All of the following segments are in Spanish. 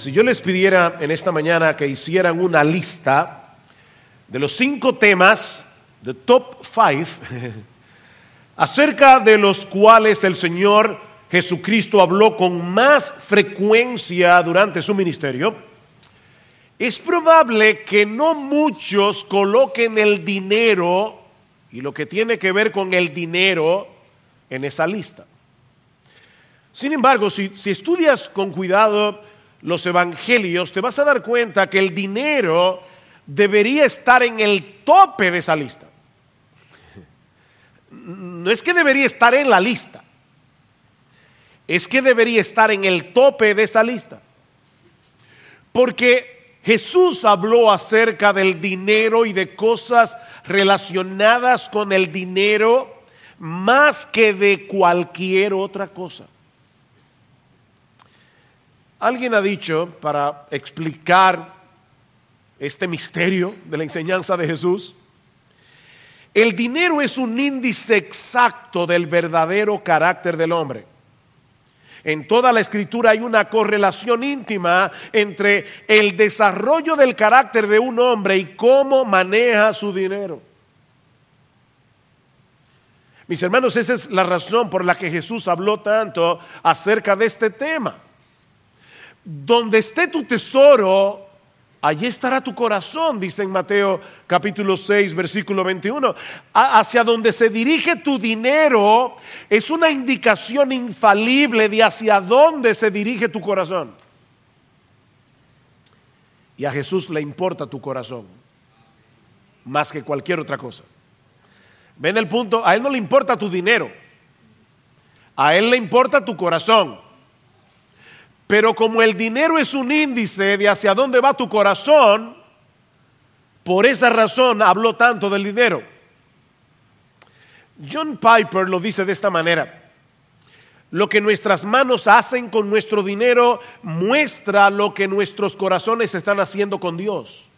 Si yo les pidiera en esta mañana que hicieran una lista de los 5 temas, de top 5, acerca de los cuales el Señor Jesucristo habló con más frecuencia durante su ministerio, es probable que no muchos coloquen el dinero y lo que tiene que ver con el dinero en esa lista. Sin embargo, si estudias con cuidado los evangelios, te vas a dar cuenta que el dinero debería estar en el tope de esa lista. No es que debería estar en la lista, es que debería estar en el tope de esa lista. Porque Jesús habló acerca del dinero y de cosas relacionadas con el dinero más que de cualquier otra cosa. Alguien ha dicho, para explicar este misterio de la enseñanza de Jesús, el dinero es un índice exacto del verdadero carácter del hombre. En toda la Escritura hay una correlación íntima entre el desarrollo del carácter de un hombre y cómo maneja su dinero. Mis hermanos, esa es la razón por la que Jesús habló tanto acerca de este tema. Donde esté tu tesoro, allí estará tu corazón, dice en Mateo capítulo 6, versículo 21. Hacia donde se dirige tu dinero es una indicación infalible de hacia dónde se dirige tu corazón. Y a Jesús le importa tu corazón más que cualquier otra cosa. ¿Ven el punto? A Él no le importa tu dinero, a Él le importa tu corazón. Pero como el dinero es un índice de hacia dónde va tu corazón, por esa razón habló tanto del dinero. John Piper lo dice de esta manera: lo que nuestras manos hacen con nuestro dinero muestra lo que nuestros corazones están haciendo con Dios.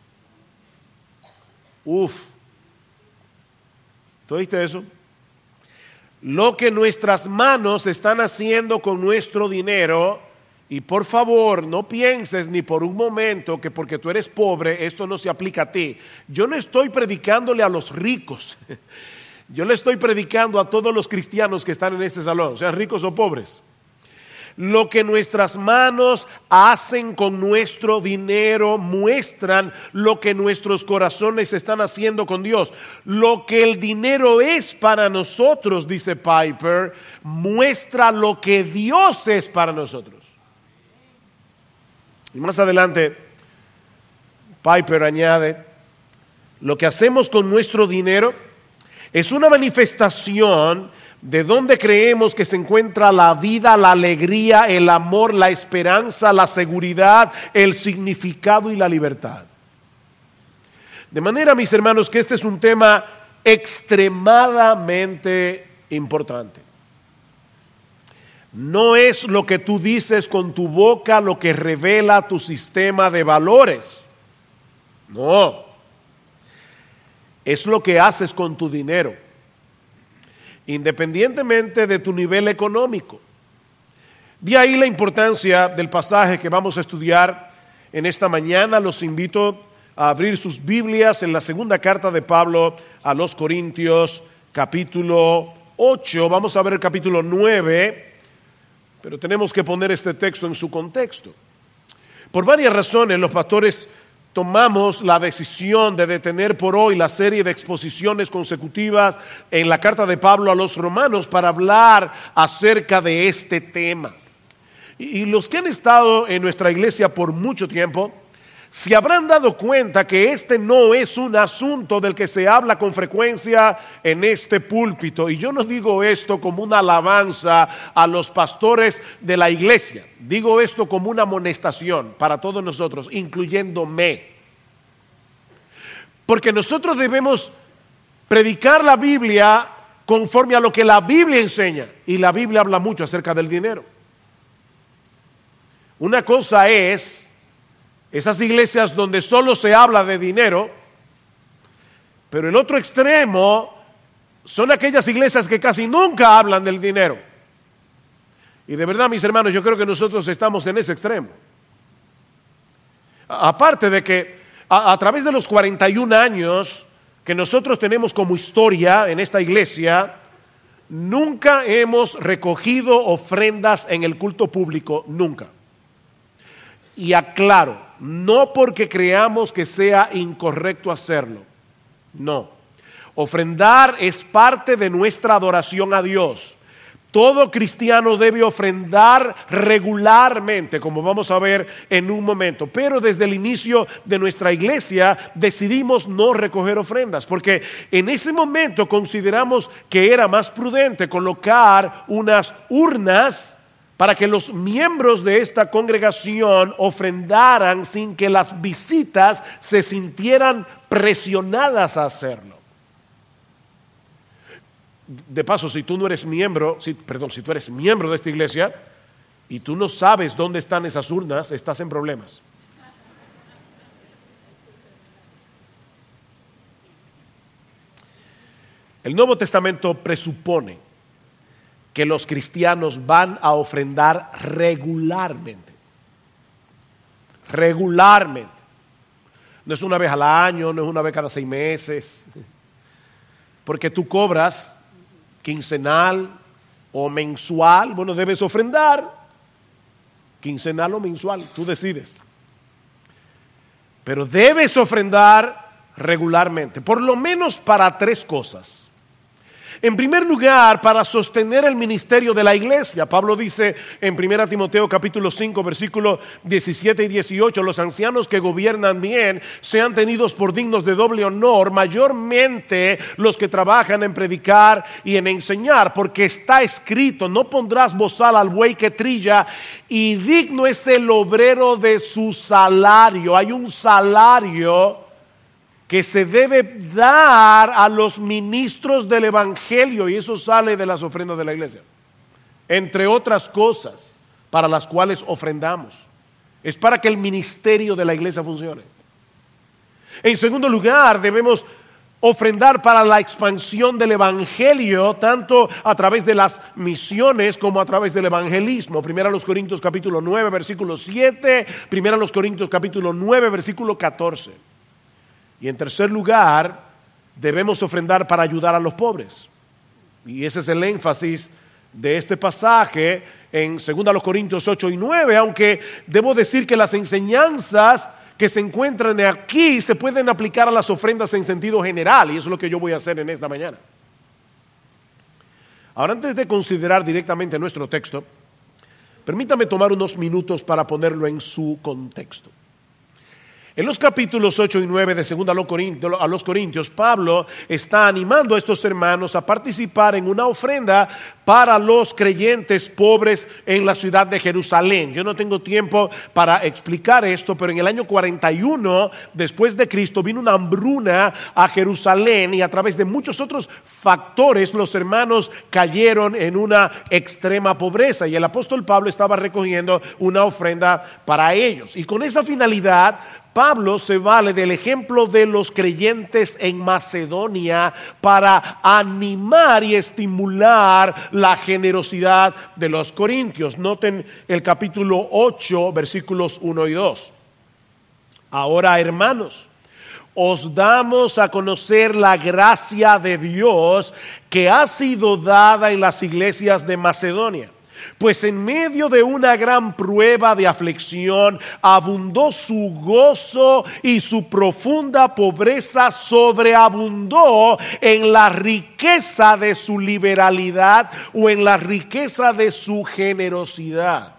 ¿Tú oíste eso? Lo que nuestras manos están haciendo con nuestro dinero. Y por favor, no pienses ni por un momento que porque tú eres pobre, esto no se aplica a ti. Yo no estoy predicándole a los ricos. Yo le estoy predicando a todos los cristianos que están en este salón, sean ricos o pobres. Lo que nuestras manos hacen con nuestro dinero muestran lo que nuestros corazones están haciendo con Dios. Lo que el dinero es para nosotros, dice Piper, muestra lo que Dios es para nosotros. Y más adelante, Piper añade: lo que hacemos con nuestro dinero es una manifestación de donde creemos que se encuentra la vida, la alegría, el amor, la esperanza, la seguridad, el significado y la libertad. De manera, mis hermanos, que este es un tema extremadamente importante. No es lo que tú dices con tu boca lo que revela tu sistema de valores. No. Es lo que haces con tu dinero, independientemente de tu nivel económico. De ahí la importancia del pasaje que vamos a estudiar en esta mañana. Los invito a abrir sus Biblias en la segunda carta de Pablo a los Corintios, capítulo 8. Vamos a ver el capítulo 9. Pero tenemos que poner este texto en su contexto. Por varias razones, los pastores tomamos la decisión de detener por hoy la serie de exposiciones consecutivas en la carta de Pablo a los romanos para hablar acerca de este tema. Y los que han estado en nuestra iglesia por mucho tiempo se habrán dado cuenta que este no es un asunto del que se habla con frecuencia en este púlpito. Y yo no digo esto como una alabanza a los pastores de la iglesia. Digo esto como una amonestación para todos nosotros, incluyéndome. Porque nosotros debemos predicar la Biblia conforme a lo que la Biblia enseña. Y la Biblia habla mucho acerca del dinero. Una cosa es esas iglesias donde solo se habla de dinero, pero el otro extremo son aquellas iglesias que casi nunca hablan del dinero. Y de verdad, mis hermanos, yo creo que nosotros estamos en ese extremo. Aparte de que a través de los 41 años que nosotros tenemos como historia en esta iglesia, nunca hemos recogido ofrendas en el culto público, nunca. Y aclaro, no porque creamos que sea incorrecto hacerlo, no. Ofrendar es parte de nuestra adoración a Dios. Todo cristiano debe ofrendar regularmente, como vamos a ver en un momento. Pero desde el inicio de nuestra iglesia decidimos no recoger ofrendas, porque en ese momento consideramos que era más prudente colocar unas urnas para que los miembros de esta congregación ofrendaran sin que las visitas se sintieran presionadas a hacerlo. De paso, si tú eres miembro de esta iglesia y tú no sabes dónde están esas urnas, estás en problemas. El Nuevo Testamento presupone que los cristianos van a ofrendar regularmente. Regularmente. No es una vez al año, no es una vez cada 6 meses. Porque tú cobras quincenal o mensual, bueno, debes ofrendar quincenal o mensual, tú decides. Pero debes ofrendar regularmente, por lo menos para 3 cosas. En primer lugar, para sostener el ministerio de la iglesia. Pablo dice en 1 Timoteo capítulo 5, versículos 17 y 18, los ancianos que gobiernan bien sean tenidos por dignos de doble honor, mayormente los que trabajan en predicar y en enseñar, porque está escrito, no pondrás bozal al buey que trilla, y digno es el obrero de su salario. Hay un salario que se debe dar a los ministros del evangelio, y eso sale de las ofrendas de la iglesia, entre otras cosas para las cuales ofrendamos. Es para que el ministerio de la iglesia funcione. En segundo lugar, debemos ofrendar para la expansión del evangelio, tanto a través de las misiones como a través del evangelismo. 1 Corintios capítulo 9 versículo 7, 1 Corintios capítulo 9 versículo 14. Y en tercer lugar, debemos ofrendar para ayudar a los pobres. Y ese es el énfasis de este pasaje en 2 Corintios 8 y 9, aunque debo decir que las enseñanzas que se encuentran aquí se pueden aplicar a las ofrendas en sentido general, y eso es lo que yo voy a hacer en esta mañana. Ahora, antes de considerar directamente nuestro texto, permítame tomar unos minutos para ponerlo en su contexto. En los capítulos 8 y 9 de 2 a los Corintios, Pablo está animando a estos hermanos a participar en una ofrenda para los creyentes pobres en la ciudad de Jerusalén. Yo no tengo tiempo para explicar esto, pero en el año 41 después de Cristo vino una hambruna a Jerusalén, y a través de muchos otros factores los hermanos cayeron en una extrema pobreza, y el apóstol Pablo estaba recogiendo una ofrenda para ellos. Y con esa finalidad, Pablo se vale del ejemplo de los creyentes en Macedonia para animar y estimular la generosidad de los corintios. Noten el capítulo 8, versículos 1 y 2. Ahora, hermanos, os damos a conocer la gracia de Dios que ha sido dada en las iglesias de Macedonia. Pues en medio de una gran prueba de aflicción abundó su gozo, y su profunda pobreza sobreabundó en la riqueza de su liberalidad, o en la riqueza de su generosidad.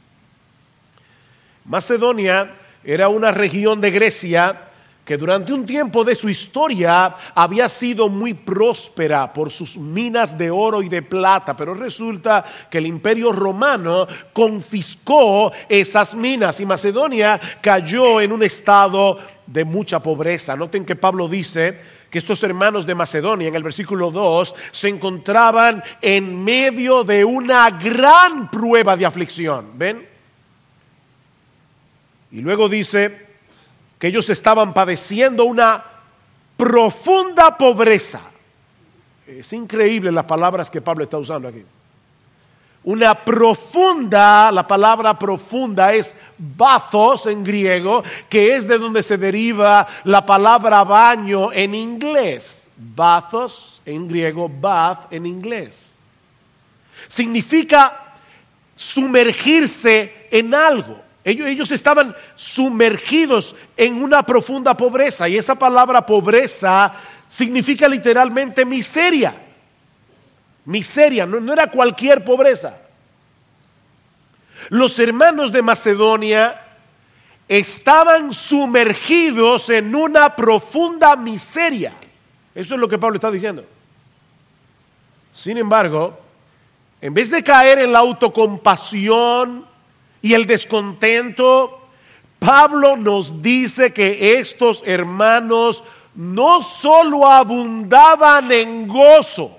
Macedonia era una región de Grecia que durante un tiempo de su historia había sido muy próspera por sus minas de oro y de plata, pero resulta que el Imperio Romano confiscó esas minas y Macedonia cayó en un estado de mucha pobreza. Noten que Pablo dice que estos hermanos de Macedonia, en el versículo 2, se encontraban en medio de una gran prueba de aflicción. ¿Ven? Y luego dice que ellos estaban padeciendo una profunda pobreza. Es increíble las palabras que Pablo está usando aquí. la palabra profunda es bathos en griego, que es de donde se deriva la palabra baño en inglés. Bathos en griego, bath en inglés. Significa sumergirse en algo. Ellos estaban sumergidos en una profunda pobreza, y esa palabra pobreza significa literalmente miseria. Miseria, no era cualquier pobreza. Los hermanos de Macedonia estaban sumergidos en una profunda miseria. Eso es lo que Pablo está diciendo. Sin embargo, en vez de caer en la autocompasión y el descontento, Pablo nos dice que estos hermanos no solo abundaban en gozo.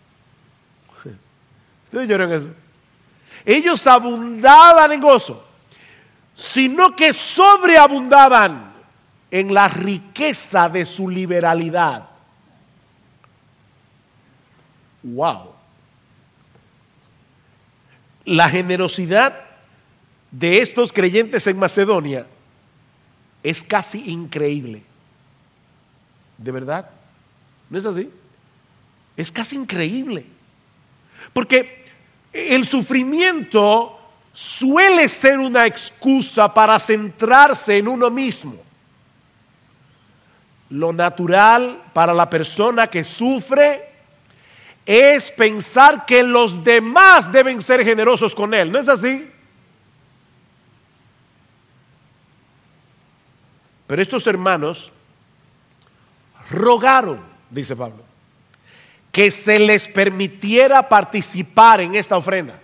¿Ustedes oyeron eso? Ellos abundaban en gozo, sino que sobreabundaban en la riqueza de su liberalidad. Wow. La generosidad de estos creyentes en Macedonia es casi increíble. ¿De verdad? ¿No es así? Es casi increíble. Porque el sufrimiento suele ser una excusa para centrarse en uno mismo. Lo natural para la persona que sufre es pensar que los demás deben ser generosos con él. ¿No es así? Pero estos hermanos rogaron, dice Pablo, que se les permitiera participar en esta ofrenda.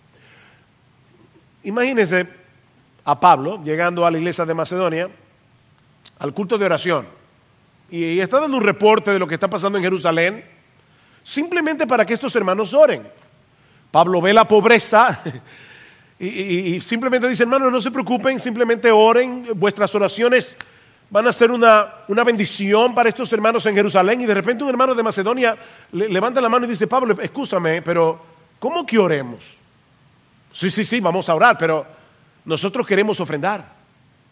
Imagínense a Pablo llegando a la iglesia de Macedonia, al culto de oración, y está dando un reporte de lo que está pasando en Jerusalén, simplemente para que estos hermanos oren. Pablo ve la pobreza y simplemente dice: hermanos, no se preocupen, simplemente oren, vuestras oraciones van a ser una bendición para estos hermanos en Jerusalén. Y de repente un hermano de Macedonia levanta la mano y dice: Pablo, escúchame, pero ¿cómo que oremos? Sí, vamos a orar, pero nosotros queremos ofrendar.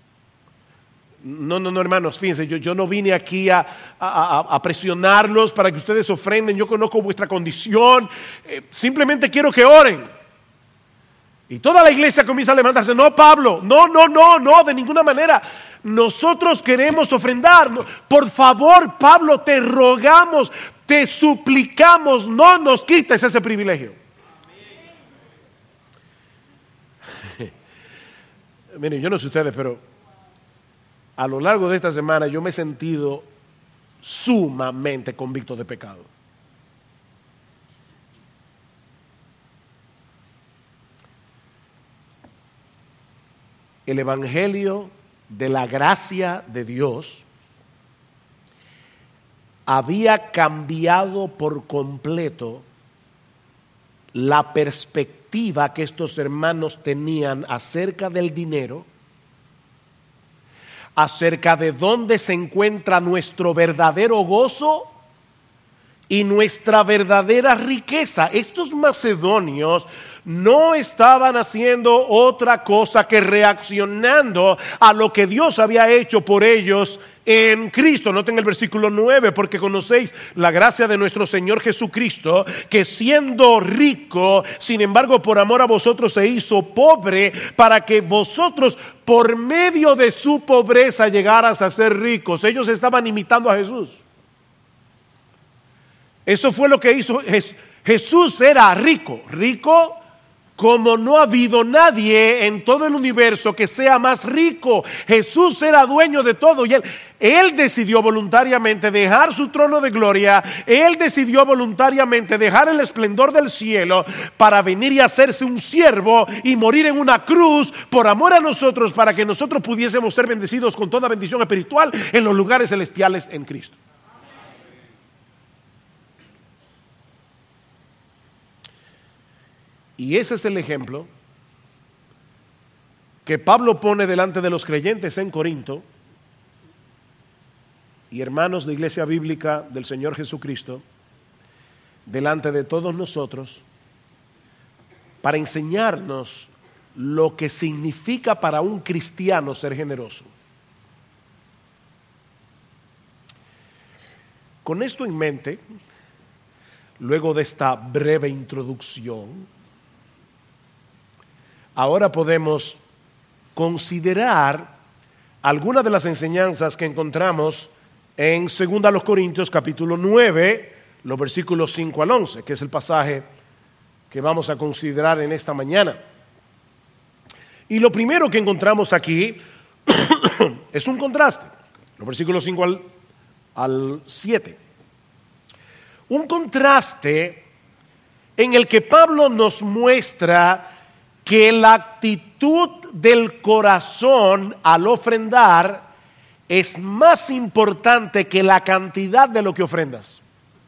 No, hermanos, fíjense, yo no vine aquí a presionarlos para que ustedes ofrenden. Yo conozco vuestra condición, simplemente quiero que oren. Y toda la iglesia comienza a levantarse: no, Pablo, no, de ninguna manera. Nosotros queremos ofrendar. Por favor, Pablo, te rogamos, te suplicamos, no nos quites ese privilegio. Miren, yo no sé ustedes, pero a lo largo de esta semana yo me he sentido sumamente convicto de pecado. El evangelio de la gracia de Dios había cambiado por completo la perspectiva que estos hermanos tenían acerca del dinero, acerca de dónde se encuentra nuestro verdadero gozo y nuestra verdadera riqueza. Estos macedonios no estaban haciendo otra cosa que reaccionando a lo que Dios había hecho por ellos en Cristo. Noten el versículo 9: porque conocéis la gracia de nuestro Señor Jesucristo, que siendo rico, sin embargo por amor a vosotros se hizo pobre, para que vosotros por medio de su pobreza llegaras a ser ricos. Ellos estaban imitando a Jesús. Eso fue lo que hizo Jesús. Era rico como no ha habido nadie en todo el universo que sea más rico. Jesús era dueño de todo, y él decidió voluntariamente dejar su trono de gloria. Él decidió voluntariamente dejar el esplendor del cielo para venir y hacerse un siervo y morir en una cruz por amor a nosotros, para que nosotros pudiésemos ser bendecidos con toda bendición espiritual en los lugares celestiales en Cristo. Y ese es el ejemplo que Pablo pone delante de los creyentes en Corinto y hermanos de Iglesia Bíblica del Señor Jesucristo, delante de todos nosotros, para enseñarnos lo que significa para un cristiano ser generoso. Con esto en mente, luego de esta breve introducción, ahora podemos considerar algunas de las enseñanzas que encontramos en 2 Corintios capítulo 9, los versículos 5 al 11, que es el pasaje que vamos a considerar en esta mañana. Y lo primero que encontramos aquí es un contraste, los versículos 5 al 7. Un contraste en el que Pablo nos muestra que la actitud del corazón al ofrendar es más importante que la cantidad de lo que ofrendas.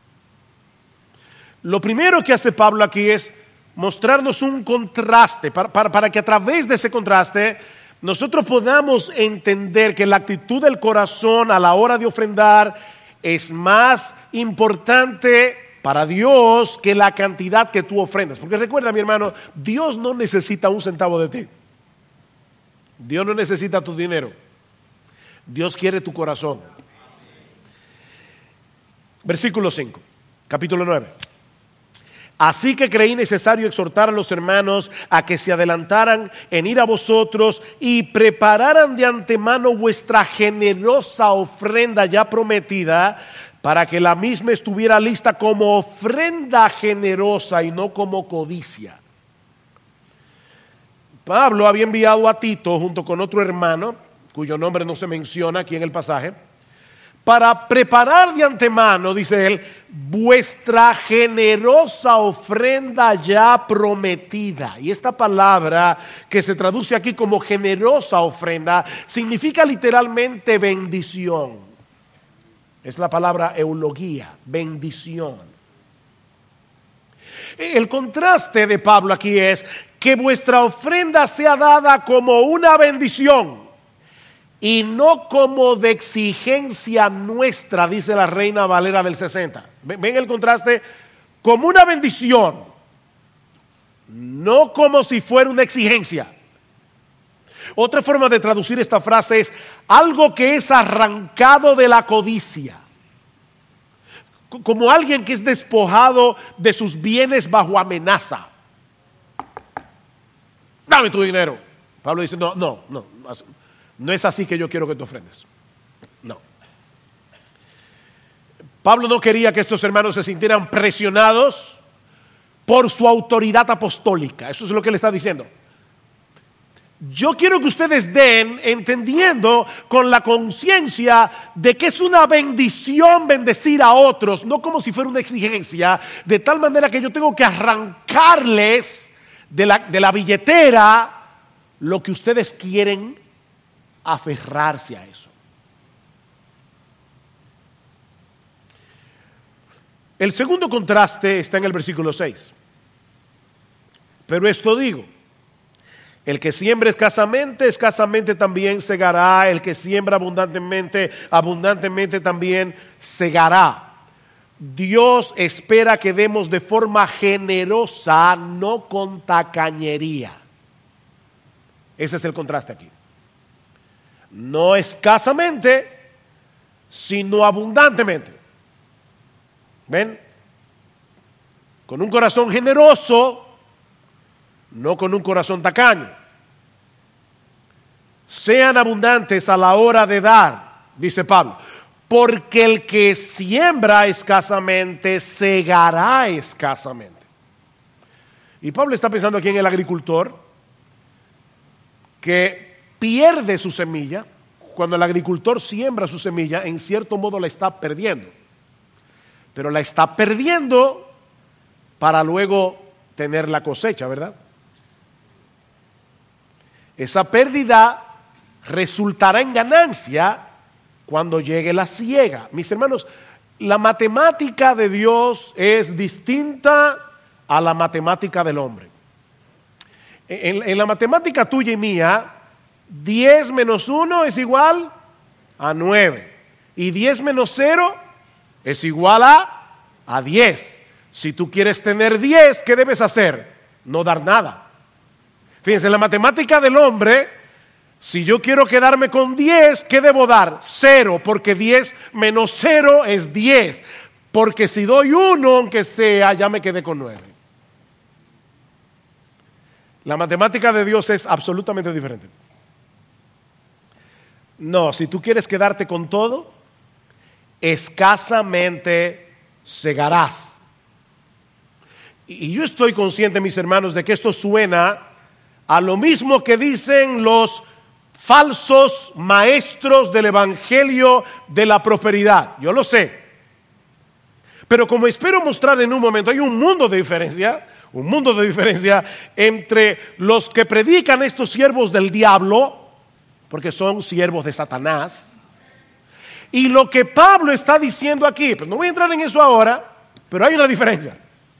Lo primero que hace Pablo aquí es mostrarnos un contraste para que a través de ese contraste nosotros podamos entender que la actitud del corazón a la hora de ofrendar es más importante para Dios que la cantidad que tú ofrendas. Porque recuerda, mi hermano, Dios no necesita un centavo de ti. Dios no necesita tu dinero. Dios quiere tu corazón. Versículo 5, capítulo 9. Así que creí necesario exhortar a los hermanos a que se adelantaran en ir a vosotros y prepararan de antemano vuestra generosa ofrenda ya prometida, para que la misma estuviera lista como ofrenda generosa y no como codicia. Pablo había enviado a Tito junto con otro hermano, cuyo nombre no se menciona aquí en el pasaje, para preparar de antemano, dice él, vuestra generosa ofrenda ya prometida. Y esta palabra que se traduce aquí como generosa ofrenda significa literalmente bendición. Es la palabra eulogía, bendición. El contraste de Pablo aquí es que vuestra ofrenda sea dada como una bendición y no como de exigencia nuestra, dice la Reina Valera del 60. ¿Ven el contraste? Como una bendición, no como si fuera una exigencia. Otra forma de traducir esta frase es algo que es arrancado de la codicia. Como alguien que es despojado de sus bienes bajo amenaza. Dame tu dinero. Pablo dice, no es así que yo quiero que te ofrendes. No. Pablo no quería que estos hermanos se sintieran presionados por su autoridad apostólica. Eso es lo que le está diciendo. Yo quiero que ustedes den entendiendo con la conciencia de que es una bendición bendecir a otros, no como si fuera una exigencia, de tal manera que yo tengo que arrancarles de la billetera lo que ustedes quieren aferrarse a eso. El segundo contraste está en el versículo 6. Pero esto digo: el que siembra escasamente, escasamente también segará. El que siembra abundantemente, abundantemente también segará. Dios espera que demos de forma generosa, no con tacañería. Ese es el contraste aquí. No escasamente, sino abundantemente. ¿Ven? Con un corazón generoso, no con un corazón tacaño. Sean abundantes a la hora de dar, dice Pablo, porque el que siembra escasamente, segará escasamente. Y Pablo está pensando aquí en el agricultor que pierde su semilla. Cuando el agricultor siembra su semilla, en cierto modo la está perdiendo. Pero la está perdiendo para luego tener la cosecha, ¿verdad? Esa pérdida resultará en ganancia cuando llegue la siega. Mis hermanos, la matemática de Dios es distinta a la matemática del hombre. En la matemática tuya y mía, 10 menos 1 es igual a 9. Y 10 menos 0 es igual a 10. Si tú quieres tener 10, ¿qué debes hacer? no dar nada. Fíjense, la matemática del hombre, si yo quiero quedarme con 10, ¿qué debo dar? 0, porque 10 menos 0 es 10. Porque si doy 1, aunque sea, ya me quedé con 9. La matemática de Dios es absolutamente diferente. No, si tú quieres quedarte con todo, escasamente segarás. Y yo estoy consciente, mis hermanos, de que esto suena a lo mismo que dicen los falsos maestros del evangelio de la prosperidad. Yo lo sé. Pero como espero mostrar en un momento, hay un mundo de diferencia entre los que predican estos siervos del diablo, porque son siervos de Satanás, y lo que Pablo está diciendo aquí. Pero no voy a entrar en eso ahora, pero hay una diferencia.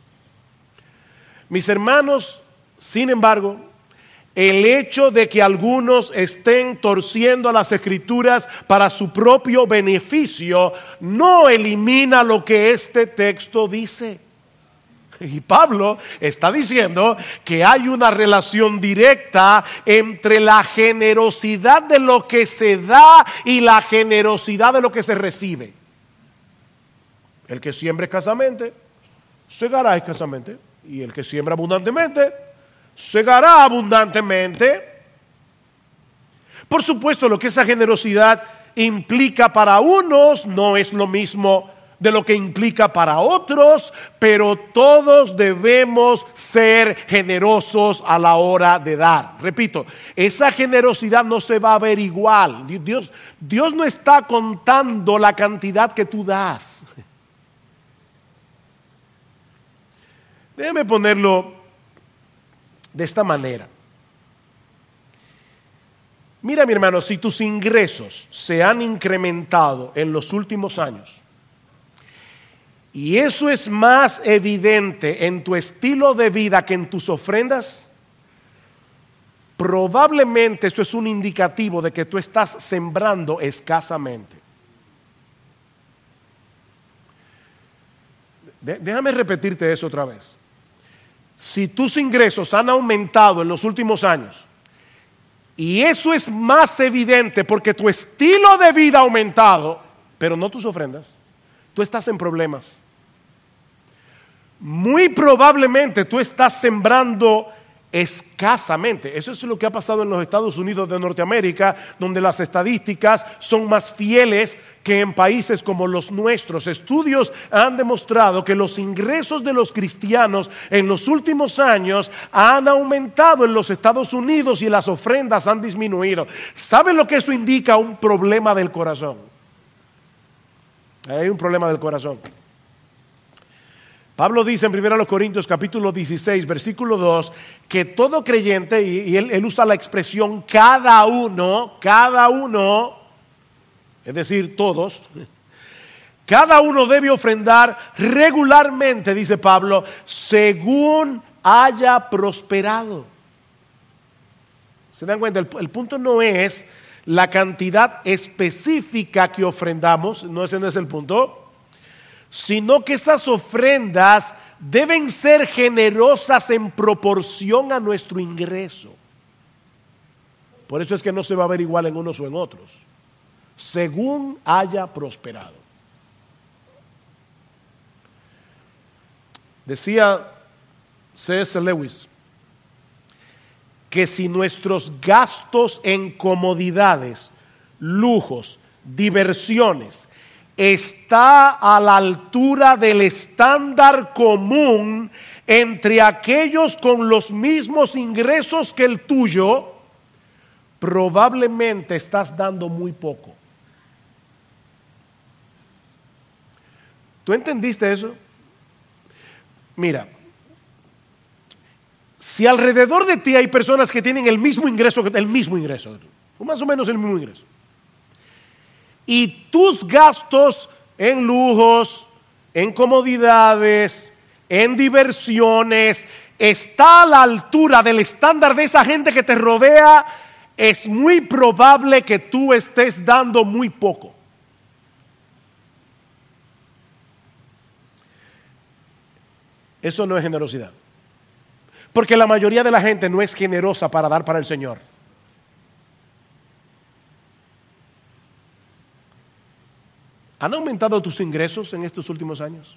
Mis hermanos, sin embargo, el hecho de que algunos estén torciendo las escrituras para su propio beneficio no elimina lo que este texto dice. Y Pablo está diciendo que hay una relación directa entre la generosidad de lo que se da y la generosidad de lo que se recibe. El que siembra escasamente, segará escasamente. Y el que siembra abundantemente, segará abundantemente. Por supuesto, lo que esa generosidad implica para unos no es lo mismo de lo que implica para otros, pero todos debemos ser generosos a la hora de dar. Repito, esa generosidad no se va a ver igual. Dios no está contando la cantidad que tú das. Déjame ponerlo de esta manera. Mira, mi hermano, si tus ingresos se han incrementado en los últimos años, y eso es más evidente en tu estilo de vida que en tus ofrendas, probablemente eso es un indicativo de que tú estás sembrando escasamente. Déjame repetirte eso otra vez. Si tus ingresos han aumentado en los últimos años, y eso es más evidente porque tu estilo de vida ha aumentado, pero no tus ofrendas, tú estás en problemas. Muy probablemente tú estás sembrando escasamente. Eso es lo que ha pasado en los Estados Unidos de Norteamérica, donde las estadísticas son más fieles que en países como los nuestros. Estudios han demostrado que los ingresos de los cristianos en los últimos años han aumentado en los Estados Unidos y las ofrendas han disminuido. ¿Saben lo que eso indica? Un problema del corazón. Hay un problema del corazón. Pablo dice en 1 Corintios capítulo 16, versículo 2, que todo creyente, y él usa la expresión cada uno, es decir, todos, cada uno debe ofrendar regularmente, dice Pablo, según haya prosperado. ¿Se dan cuenta? El punto no es la cantidad específica que ofrendamos, no ese no es el punto, sino que esas ofrendas deben ser generosas en proporción a nuestro ingreso. Por eso es que no se va a ver igual en unos o en otros, según haya prosperado. Decía C.S. Lewis que si nuestros gastos en comodidades, lujos, diversiones, está a la altura del estándar común entre aquellos con los mismos ingresos que el tuyo, probablemente estás dando muy poco. ¿Tú entendiste eso? Mira, si alrededor de ti hay personas que tienen el mismo ingreso, o más o menos el mismo ingreso, y tus gastos en lujos, en comodidades, en diversiones, está a la altura del estándar de esa gente que te rodea, es muy probable que tú estés dando muy poco. Eso no es generosidad. Porque la mayoría de la gente no es generosa para dar para el Señor. ¿Han aumentado tus ingresos en estos últimos años?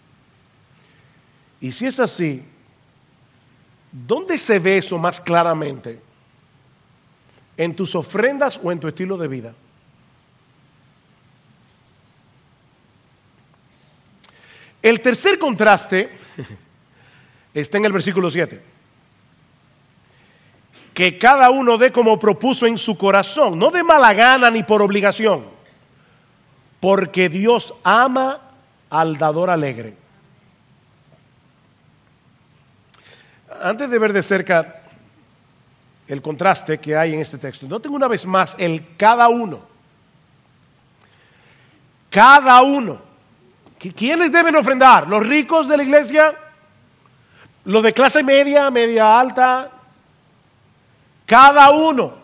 Y si es así, ¿dónde se ve eso más claramente? ¿En tus ofrendas o en tu estilo de vida? El tercer contraste está en el versículo 7. Que cada uno dé como propuso en su corazón, no de mala gana ni por obligación, porque Dios ama al dador alegre. Antes de ver de cerca el contraste que hay en este texto, noten una vez más el cada uno. Cada uno. ¿Quiénes deben ofrendar? ¿Los ricos de la iglesia? ¿Los de clase media, media alta? Cada uno.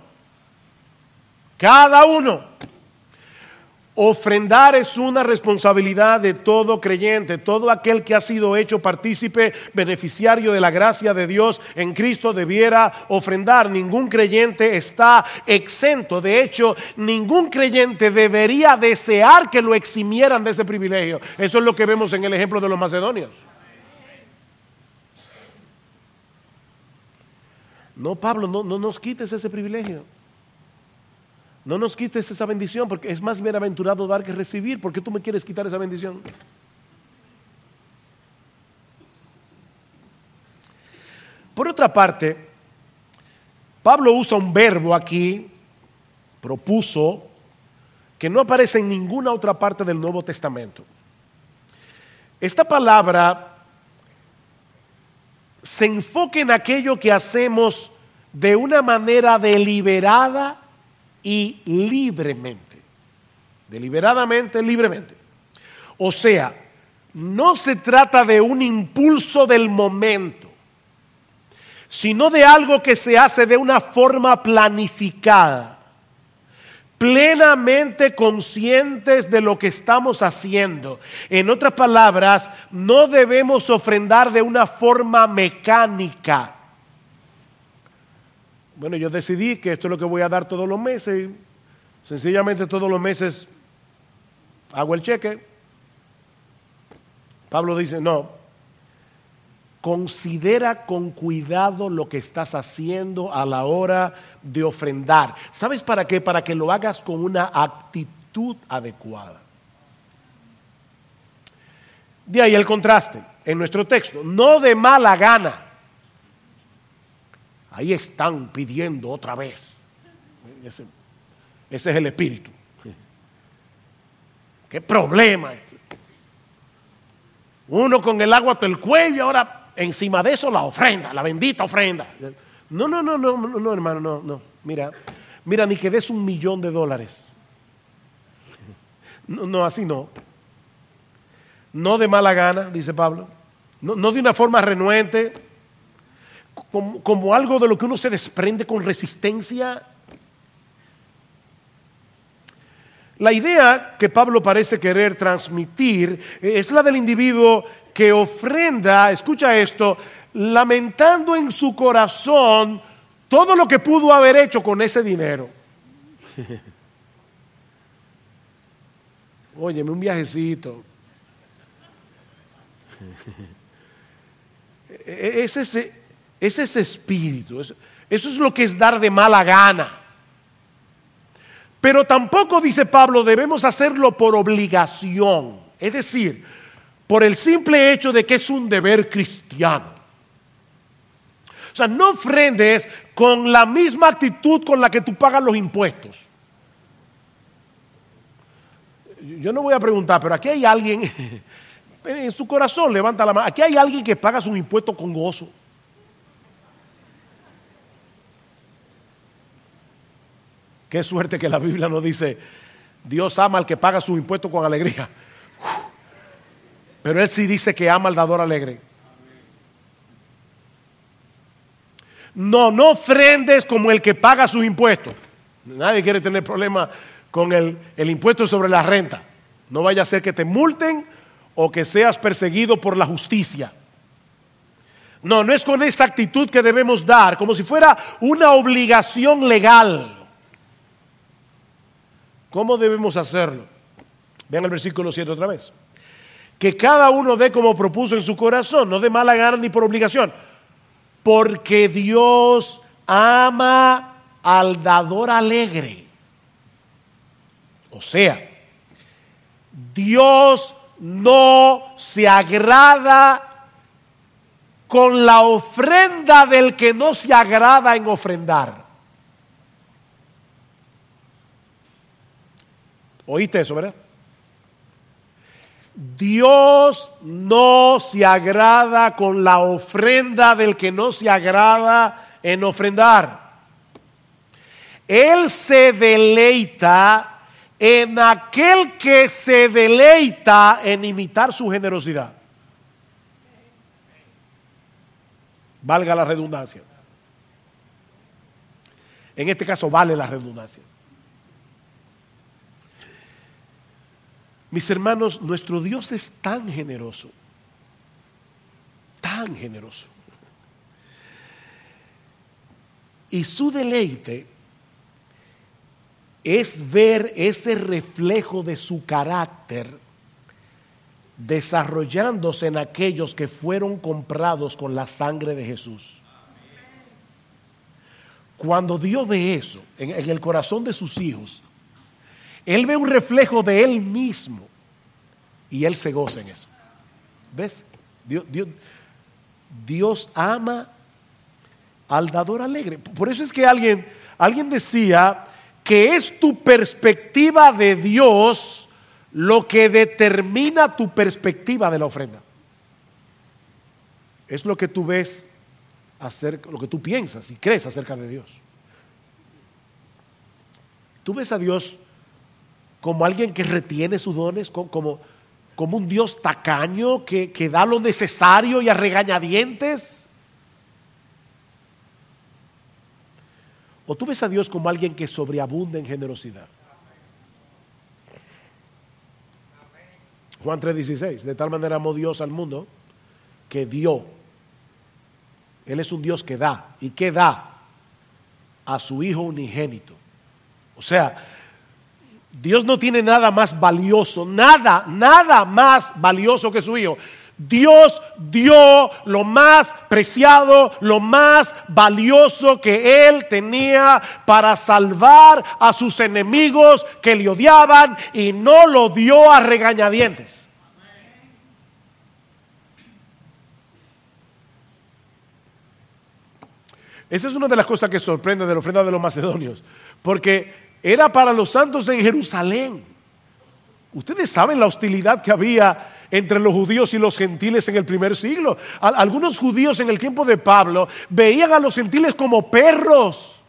Cada uno. Ofrendar es una responsabilidad de todo creyente, todo aquel que ha sido hecho partícipe, beneficiario de la gracia de Dios en Cristo debiera ofrendar. Ningún creyente está exento. De hecho, ningún creyente debería desear que lo eximieran de ese privilegio. Eso es lo que vemos en el ejemplo de los macedonios. No, Pablo, no nos quites ese privilegio. No nos quites esa bendición, porque es más bienaventurado dar que recibir. ¿Por qué tú me quieres quitar esa bendición? Por otra parte, Pablo usa un verbo aquí, propuso, que no aparece en ninguna otra parte del Nuevo Testamento. Esta palabra se enfoca en aquello que hacemos de una manera deliberada y libremente. Deliberadamente, libremente. O sea, no se trata de un impulso del momento, sino de algo que se hace de una forma planificada, plenamente conscientes de lo que estamos haciendo. En otras palabras, no debemos ofrendar de una forma mecánica. Bueno, yo decidí que esto es lo que voy a dar todos los meses y sencillamente todos los meses hago el cheque. Pablo dice, no, considera con cuidado lo que estás haciendo a la hora de ofrendar. ¿Sabes para qué? Para que lo hagas con una actitud adecuada. De ahí el contraste en nuestro texto, no de mala gana. Ahí están pidiendo otra vez. Ese es el espíritu. ¿Qué problema? Uno con el agua hasta el cuello y ahora encima de eso la ofrenda, la bendita ofrenda. No, hermano, no. Mira, ni que des $1,000,000. No, así no. No de mala gana, dice Pablo. No de una forma renuente. Como algo de lo que uno se desprende con resistencia. La idea que Pablo parece querer transmitir es la del individuo que ofrenda, escucha esto, lamentando en su corazón todo lo que pudo haber hecho con ese dinero. Óyeme, un viajecito. Ese espíritu. Eso es lo que es dar de mala gana. Pero tampoco, dice Pablo, debemos hacerlo por obligación. Es decir, por el simple hecho de que es un deber cristiano. O sea, no ofrendes con la misma actitud con la que tú pagas los impuestos. Yo no voy a preguntar, pero aquí hay alguien, en su corazón levanta la mano, aquí hay alguien que paga sus impuestos con gozo. Qué suerte que la Biblia nos dice, Dios ama al que paga sus impuestos con alegría. Pero Él sí dice que ama al dador alegre. No ofrendes como el que paga sus impuestos. Nadie quiere tener problemas con el impuesto sobre la renta. No vaya a ser que te multen o que seas perseguido por la justicia. No, no es con esa actitud que debemos dar, como si fuera una obligación legal. ¿Cómo debemos hacerlo? Vean el versículo 7 otra vez. Que cada uno dé como propuso en su corazón, no de mala gana ni por obligación, porque Dios ama al dador alegre. O sea, Dios no se agrada con la ofrenda del que no se agrada en ofrendar. ¿Oíste eso, verdad? Dios no se agrada con la ofrenda del que no se agrada en ofrendar. Él se deleita en aquel que se deleita en imitar su generosidad. Valga la redundancia. En este caso vale la redundancia. Mis hermanos, nuestro Dios es tan generoso, tan generoso. Y su deleite es ver ese reflejo de su carácter desarrollándose en aquellos que fueron comprados con la sangre de Jesús. Cuando Dios ve eso en el corazón de sus hijos, Él ve un reflejo de Él mismo y Él se goza en eso. ¿Ves? Dios ama al dador alegre. Por eso es que alguien decía que es tu perspectiva de Dios lo que determina tu perspectiva de la ofrenda. Es lo que tú ves acerca, lo que tú piensas y crees acerca de Dios. Tú ves a Dios como alguien que retiene sus dones, como un Dios tacaño que da lo necesario y a regañadientes. O tú ves a Dios como alguien que sobreabunda en generosidad. Juan 3:16, de tal manera amó Dios al mundo que dio. Él es un Dios que da. ¿Y qué da? A su Hijo unigénito. O sea, Dios no tiene nada más valioso, nada más valioso que su Hijo. Dios dio lo más preciado, lo más valioso que Él tenía para salvar a sus enemigos que le odiaban, y no lo dio a regañadientes. Esa es una de las cosas que sorprende de la ofrenda de los macedonios, porque era para los santos en Jerusalén. Ustedes saben la hostilidad que había entre los judíos y los gentiles en el primer siglo. Algunos judíos en el tiempo de Pablo veían a los gentiles como perros.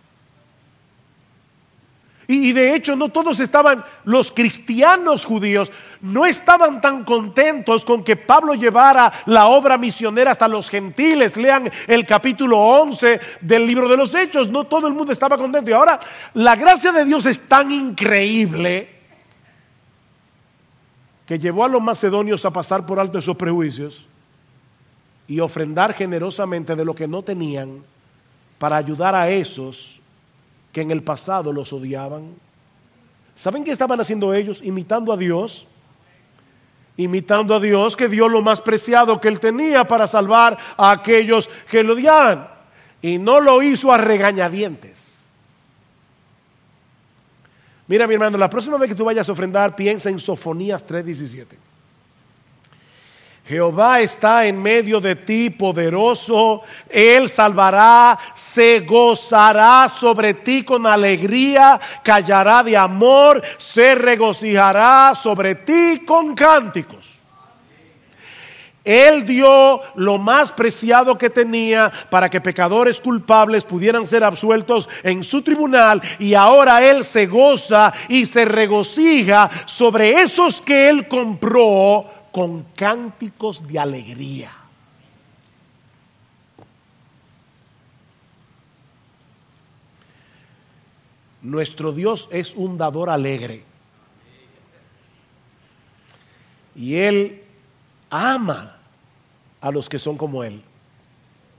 Y de hecho no todos estaban, los cristianos judíos no estaban tan contentos con que Pablo llevara la obra misionera hasta los gentiles. Lean el capítulo 11 del libro de los Hechos. No todo el mundo estaba contento. Y ahora la gracia de Dios es tan increíble que llevó a los macedonios a pasar por alto esos prejuicios y ofrendar generosamente de lo que no tenían para ayudar a esos que en el pasado los odiaban. ¿Saben qué estaban haciendo ellos? Imitando a Dios, que dio lo más preciado que Él tenía para salvar a aquellos que lo odiaban, y no lo hizo a regañadientes. Mira, mi hermano, la próxima vez que tú vayas a ofrendar, piensa en Sofonías 3:17. Jehová está en medio de ti, poderoso. Él salvará, se gozará sobre ti con alegría, callará de amor, se regocijará sobre ti con cánticos. Él dio lo más preciado que tenía para que pecadores culpables pudieran ser absueltos en su tribunal, y ahora Él se goza y se regocija sobre esos que Él compró con cánticos de alegría. Nuestro Dios es un dador alegre, y Él ama a los que son como Él.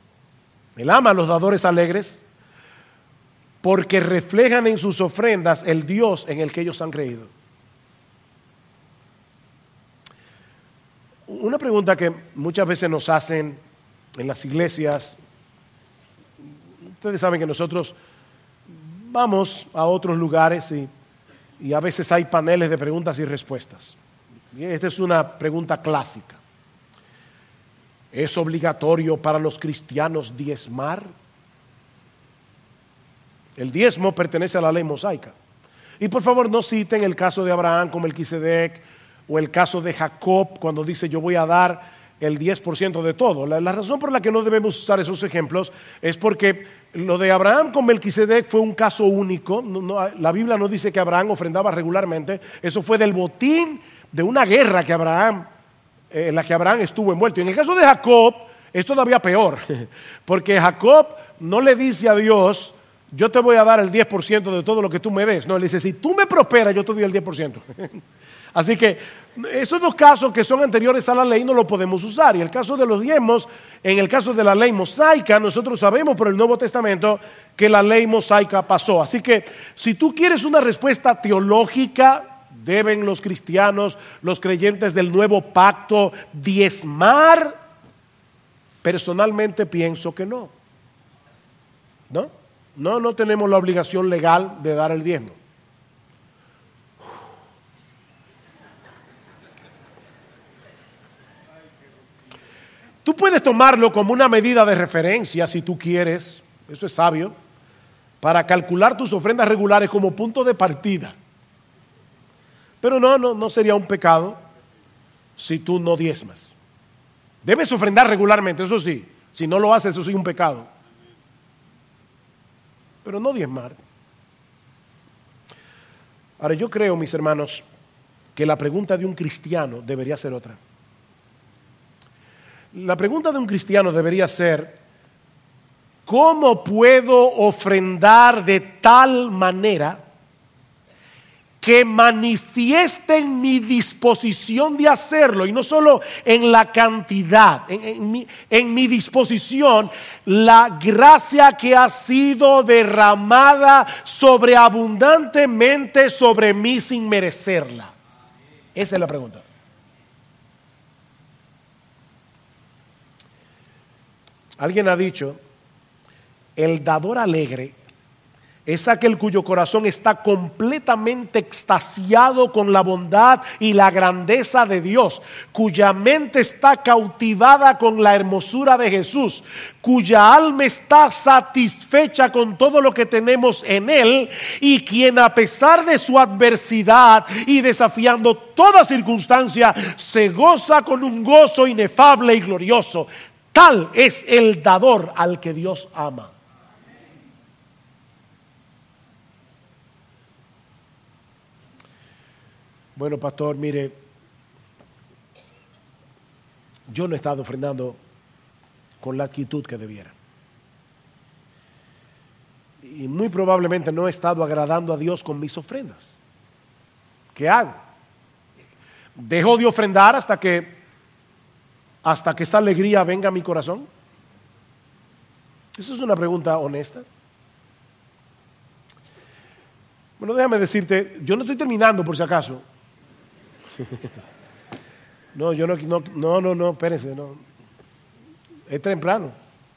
Él ama a los dadores alegres porque reflejan en sus ofrendas el Dios en el que ellos han creído. Una pregunta que muchas veces nos hacen en las iglesias, ustedes saben que nosotros vamos a otros lugares y a veces hay paneles de preguntas y respuestas. Y esta es una pregunta clásica. ¿Es obligatorio para los cristianos diezmar? El diezmo pertenece a la ley mosaica. Y por favor no citen el caso de Abraham con Melquisedec o el caso de Jacob cuando dice yo voy a dar el 10% de todo. La razón por la que no debemos usar esos ejemplos es porque lo de Abraham con Melquisedec fue un caso único. La Biblia no dice que Abraham ofrendaba regularmente. Eso fue del botín de una guerra que en la que Abraham estuvo envuelto. Y en el caso de Jacob es todavía peor, porque Jacob no le dice a Dios, yo te voy a dar el 10% de todo lo que tú me des. No, él dice, si tú me prosperas, yo te doy el 10%. Así que esos dos casos que son anteriores a la ley no lo podemos usar. Y el caso de los diezmos, en el caso de la ley mosaica, nosotros sabemos por el Nuevo Testamento que la ley mosaica pasó. Así que si tú quieres una respuesta teológica, ¿deben los cristianos, los creyentes del nuevo pacto diezmar? Personalmente pienso que no. No tenemos la obligación legal de dar el diezmo. Tú puedes tomarlo como una medida de referencia si tú quieres, eso es sabio, para calcular tus ofrendas regulares como punto de partida. Pero no sería un pecado si tú no diezmas. Debes ofrendar regularmente, eso sí. Si no lo haces, eso sí es un pecado. Pero no diezmar. Ahora, yo creo, mis hermanos, que la pregunta de un cristiano debería ser otra. La pregunta de un cristiano debería ser, ¿cómo puedo ofrendar de tal manera que manifiesten mi disposición de hacerlo? Y no solo en la cantidad, en mi disposición, la gracia que ha sido derramada sobreabundantemente sobre mí sin merecerla. Esa es la pregunta. Alguien ha dicho, el dador alegre es aquel cuyo corazón está completamente extasiado con la bondad y la grandeza de Dios, cuya mente está cautivada con la hermosura de Jesús, cuya alma está satisfecha con todo lo que tenemos en Él, y quien a pesar de su adversidad y desafiando toda circunstancia, se goza con un gozo inefable y glorioso. Tal es el dador al que Dios ama. Bueno, pastor, mire, yo no he estado ofrendando con la actitud que debiera. Y muy probablemente no he estado agradando a Dios con mis ofrendas. ¿Qué hago? ¿Dejo de ofrendar hasta que esa alegría venga a mi corazón? Esa es una pregunta honesta. Bueno, déjame decirte, yo no estoy terminando por si acaso. No, espérense, no. Es temprano.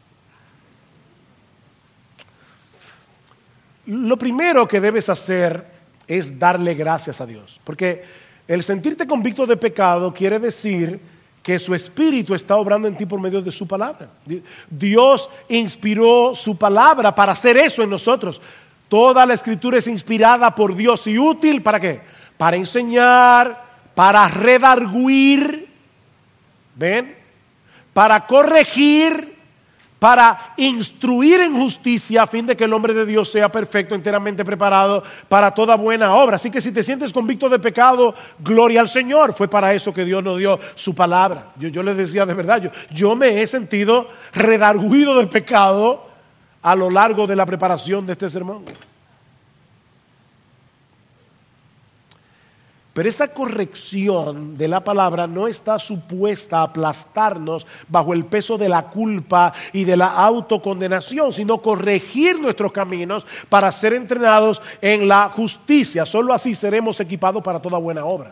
Lo primero que debes hacer es darle gracias a Dios, porque el sentirte convicto de pecado quiere decir que su Espíritu está obrando en ti por medio de su palabra. Dios inspiró su palabra para hacer eso en nosotros. Toda la Escritura es inspirada por Dios y útil, ¿para qué? Para enseñar, para redarguir, ¿ven? Para corregir, para instruir en justicia, a fin de que el hombre de Dios sea perfecto, enteramente preparado para toda buena obra. Así que si te sientes convicto de pecado, gloria al Señor. Fue para eso que Dios nos dio su palabra. Yo les decía de verdad, yo me he sentido redarguido de pecado a lo largo de la preparación de este sermón. Pero esa corrección de la palabra no está supuesta a aplastarnos bajo el peso de la culpa y de la autocondenación, sino corregir nuestros caminos para ser entrenados en la justicia. Solo así seremos equipados para toda buena obra.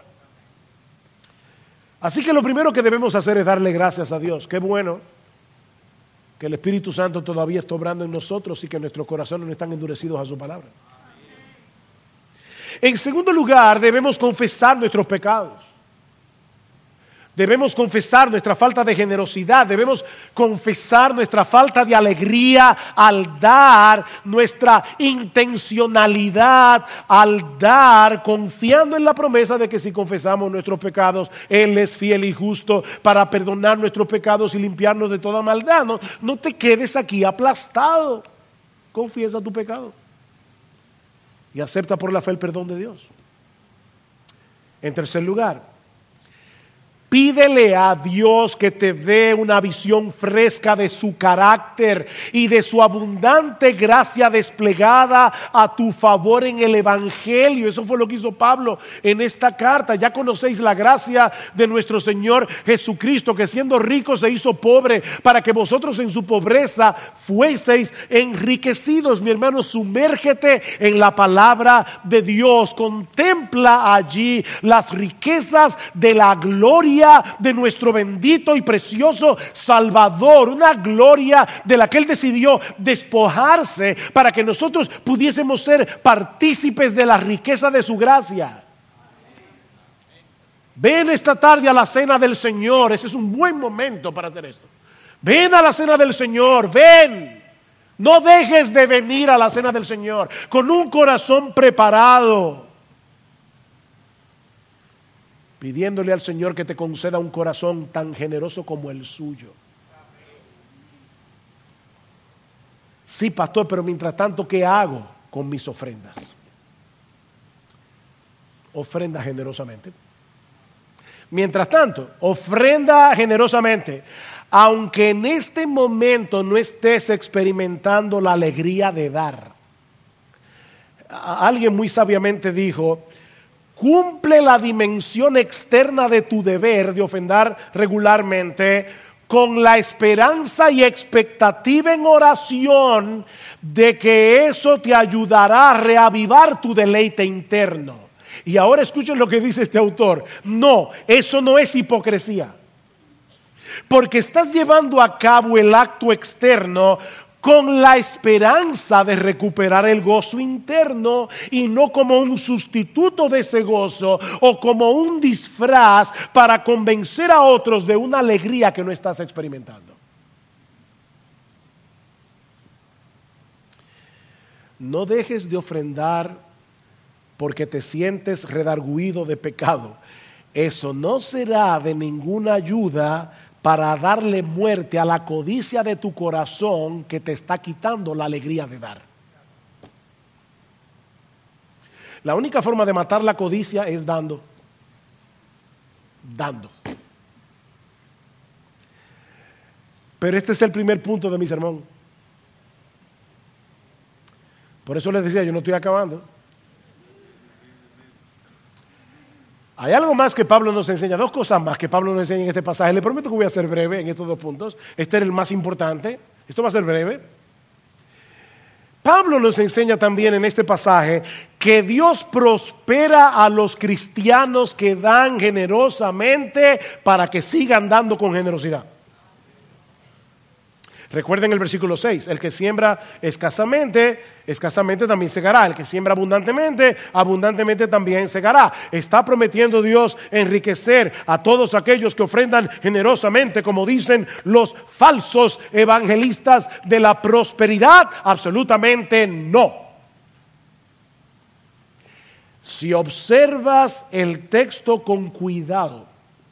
Así que lo primero que debemos hacer es darle gracias a Dios. Qué bueno que el Espíritu Santo todavía está obrando en nosotros y que nuestros corazones no están endurecidos a su palabra. En segundo lugar, debemos confesar nuestros pecados. Debemos confesar nuestra falta de generosidad. Debemos confesar nuestra falta de alegría al dar, nuestra intencionalidad al dar, confiando en la promesa de que si confesamos nuestros pecados, Él es fiel y justo para perdonar nuestros pecados y limpiarnos de toda maldad. No te quedes aquí aplastado. Confiesa tu pecado y acepta por la fe el perdón de Dios. En tercer lugar, pídele a Dios que te dé una visión fresca de su carácter y de su abundante gracia desplegada a tu favor en el Evangelio. Eso fue lo que hizo Pablo en esta carta. Ya conocéis la gracia de nuestro Señor Jesucristo, que siendo rico se hizo pobre para que vosotros en su pobreza fueseis enriquecidos. Mi hermano, sumérgete en la palabra de Dios. Contempla allí las riquezas de la gloria de nuestro bendito y precioso Salvador, una gloria de la que Él decidió despojarse para que nosotros pudiésemos ser partícipes de la riqueza de su gracia. Ven esta tarde a la cena del Señor. Ese es un buen momento para hacer esto. Ven a la cena del Señor, ven. No dejes de venir a la cena del Señor con un corazón preparado, pidiéndole al Señor que te conceda un corazón tan generoso como el suyo. Sí, pastor, pero mientras tanto, ¿qué hago con mis ofrendas? Ofrenda generosamente. Mientras tanto, ofrenda generosamente, aunque en este momento no estés experimentando la alegría de dar. Alguien muy sabiamente dijo: cumple la dimensión externa de tu deber de ofrendar regularmente con la esperanza y expectativa en oración de que eso te ayudará a reavivar tu deleite interno. Y ahora escuchen lo que dice este autor. No, eso no es hipocresía, porque estás llevando a cabo el acto externo con la esperanza de recuperar el gozo interno y no como un sustituto de ese gozo o como un disfraz para convencer a otros de una alegría que no estás experimentando. No dejes de ofrendar porque te sientes redarguido de pecado. Eso no será de ninguna ayuda para darle muerte a la codicia de tu corazón que te está quitando la alegría de dar. La única forma de matar la codicia es dando. Pero este es el primer punto de mi sermón. Por eso les decía, yo no estoy acabando. Hay algo más que Pablo nos enseña, dos cosas más que Pablo nos enseña en este pasaje. Le prometo que voy a ser breve en estos dos puntos. Este era el más importante. Esto va a ser breve. Pablo nos enseña también en este pasaje que Dios prospera a los cristianos que dan generosamente para que sigan dando con generosidad. Recuerden el versículo 6, el que siembra escasamente, escasamente también segará. El que siembra abundantemente, abundantemente también segará. Está prometiendo Dios enriquecer a todos aquellos que ofrendan generosamente, como dicen los falsos evangelistas de la prosperidad. Absolutamente no. Si observas el texto con cuidado,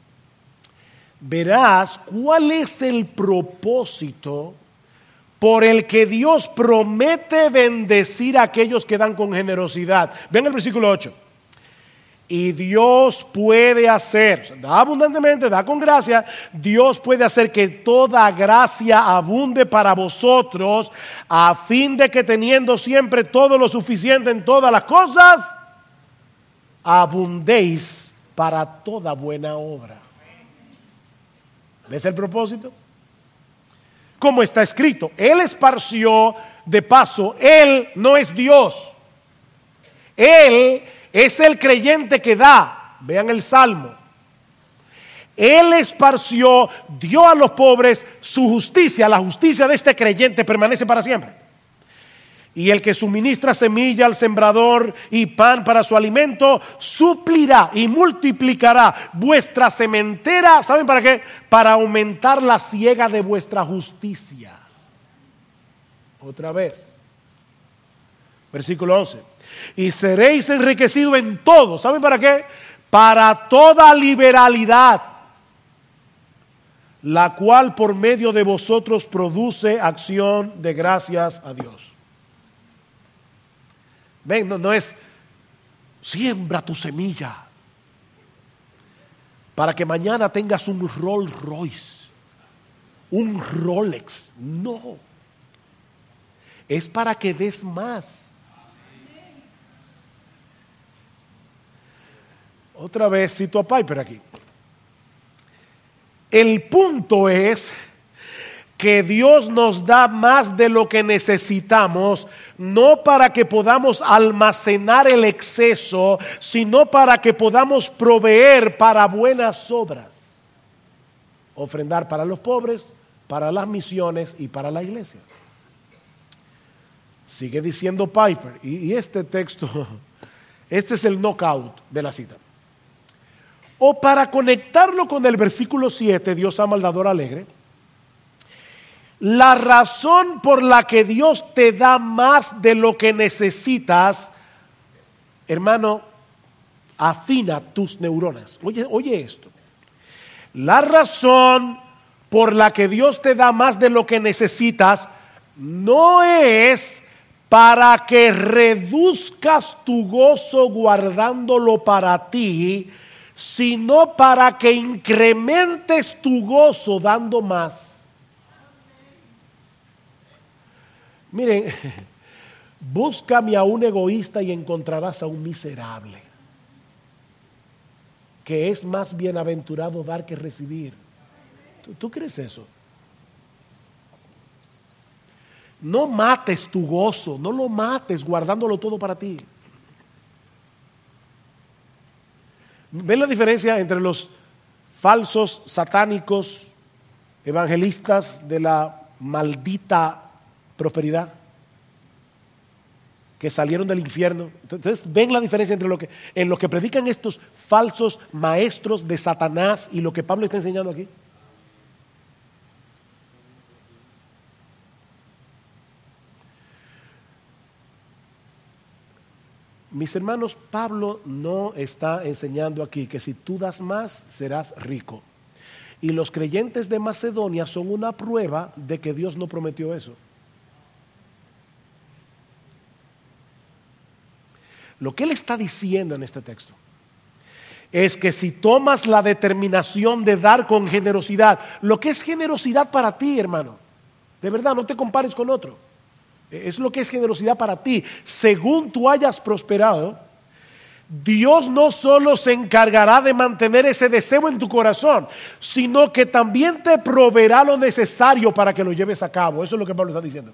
verás cuál es el propósito por el que Dios promete bendecir a aquellos que dan con generosidad. Vean el versículo 8. Y Dios puede hacer, da abundantemente, da con gracia, Dios puede hacer que toda gracia abunde para vosotros, a fin de que teniendo siempre todo lo suficiente en todas las cosas, abundéis para toda buena obra. ¿Ves el propósito? Como está escrito, Él esparció de paso. Él no es Dios. Él es el creyente que da. Vean el Salmo. Él esparció, dio a los pobres su justicia. La justicia de este creyente permanece para siempre. Y el que suministra semilla al sembrador y pan para su alimento, suplirá y multiplicará vuestra sementera. ¿Saben para qué? Para aumentar la siega de vuestra justicia. Otra vez. Versículo 11. Y seréis enriquecidos en todo. ¿Saben para qué? Para toda liberalidad, la cual por medio de vosotros produce acción de gracias a Dios. Ven, no es siembra tu semilla para que mañana tengas un Rolls Royce, un Rolex. No, es para que des más. Otra vez cito a Piper aquí. El punto es que Dios nos da más de lo que necesitamos, no para que podamos almacenar el exceso, sino para que podamos proveer para buenas obras. Ofrendar para los pobres, para las misiones y para la iglesia. Sigue diciendo Piper, y este texto, este es el knockout de la cita. O para conectarlo con el versículo 7, Dios ama al dador alegre. La razón por la que Dios te da más de lo que necesitas, hermano, afina tus neuronas. Oye esto. La razón por la que Dios te da más de lo que necesitas no es para que reduzcas tu gozo guardándolo para ti, sino para que incrementes tu gozo dando más. Miren, búscame a un egoísta y encontrarás a un miserable, que es más bienaventurado dar que recibir. ¿Tú crees eso? No mates tu gozo, no lo mates guardándolo todo para ti. ¿Ven la diferencia entre los falsos satánicos evangelistas de la maldita prosperidad que salieron del infierno? Entonces ven la diferencia entre lo que predican estos falsos maestros de Satanás y lo que Pablo está enseñando aquí. Mis hermanos, Pablo no está enseñando aquí que si tú das más serás rico. Y los creyentes de Macedonia son una prueba de que Dios no prometió eso. Lo que él está diciendo en este texto es que si tomas la determinación de dar con generosidad, lo que es generosidad para ti, hermano, de verdad no te compares con otro, es lo que es generosidad para ti, según tú hayas prosperado, Dios no solo se encargará de mantener ese deseo en tu corazón, sino que también te proveerá lo necesario para que lo lleves a cabo. Eso es lo que Pablo está diciendo.